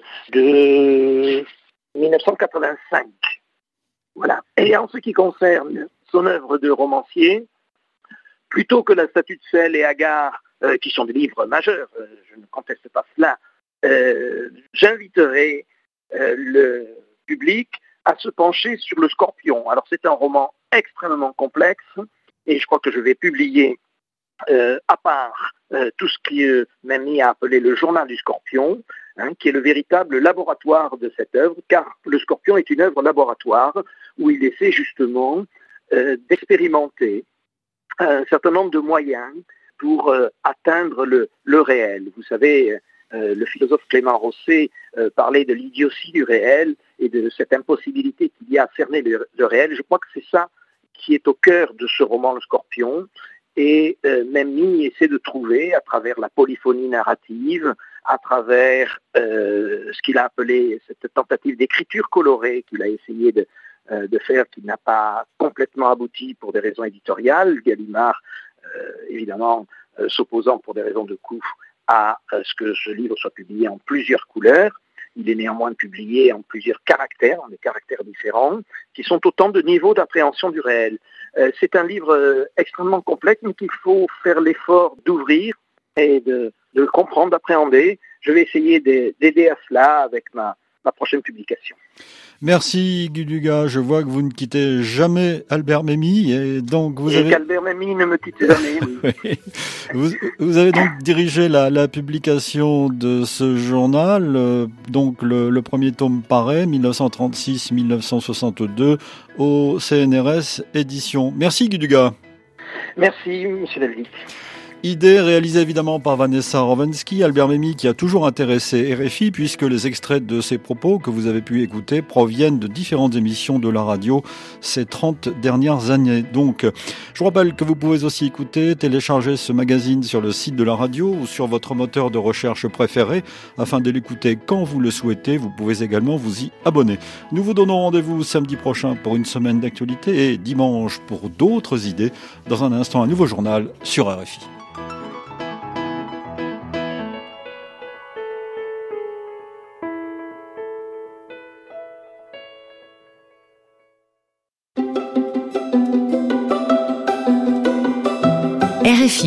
de mille neuf cent quatre-vingt-cinq. Voilà. Et en ce qui concerne son œuvre de romancier, plutôt que La statue de Sel et Agar, euh, qui sont des livres majeurs, euh, je ne conteste pas cela, euh, j'inviterai euh, le public à se pencher sur Le Scorpion. Alors c'est un roman extrêmement complexe, et je crois que je vais publier, euh, à part euh, tout ce qui euh, m'a mis à appeler le journal du Scorpion, hein, qui est le véritable laboratoire de cette œuvre, car Le Scorpion est une œuvre laboratoire où il essaie justement euh, d'expérimenter un certain nombre de moyens pour euh, atteindre le, le réel. Vous savez, euh, le philosophe Clément Rosset euh, parlait de l'idiotie du réel et de cette impossibilité qu'il y a à cerner le, le réel. Je crois que c'est ça qui est au cœur de ce roman Le Scorpion, et euh, Memmi essaie de trouver, à travers la polyphonie narrative, à travers euh, ce qu'il a appelé cette tentative d'écriture colorée qu'il a essayé de, euh, de faire, qui n'a pas complètement abouti pour des raisons éditoriales, Gallimard, euh, évidemment, euh, s'opposant pour des raisons de coût à euh, ce que ce livre soit publié en plusieurs couleurs. Il est néanmoins publié en plusieurs caractères, en des caractères différents, qui sont autant de niveaux d'appréhension du réel. Euh, c'est un livre euh, extrêmement complexe, mais qu'il faut faire l'effort d'ouvrir et de, de le comprendre, d'appréhender. Je vais essayer d'aider à cela avec ma, ma prochaine publication. Merci Guy Dugas, je vois que vous ne quittez jamais Albert Memmi et donc vous et avez... qu'Albert Memmi ne me quitte jamais, oui. oui. vous, vous avez donc dirigé la, la publication de ce journal, euh, donc le, le premier tome paraît, mille neuf cent trente-six mille neuf cent soixante-deux, au C N R S Éditions. Merci Guy Dugas. Merci Monsieur David. Idée réalisée évidemment par Vanessa Rovensky, Albert Memmi qui a toujours intéressé R F I puisque les extraits de ses propos que vous avez pu écouter proviennent de différentes émissions de la radio ces trente dernières années. Donc, je vous rappelle que vous pouvez aussi écouter, télécharger ce magazine sur le site de la radio ou sur votre moteur de recherche préféré afin de l'écouter quand vous le souhaitez. Vous pouvez également vous y abonner. Nous vous donnons rendez-vous samedi prochain pour une semaine d'actualité et dimanche pour d'autres idées. Dans un instant, un nouveau journal sur R F I. R F I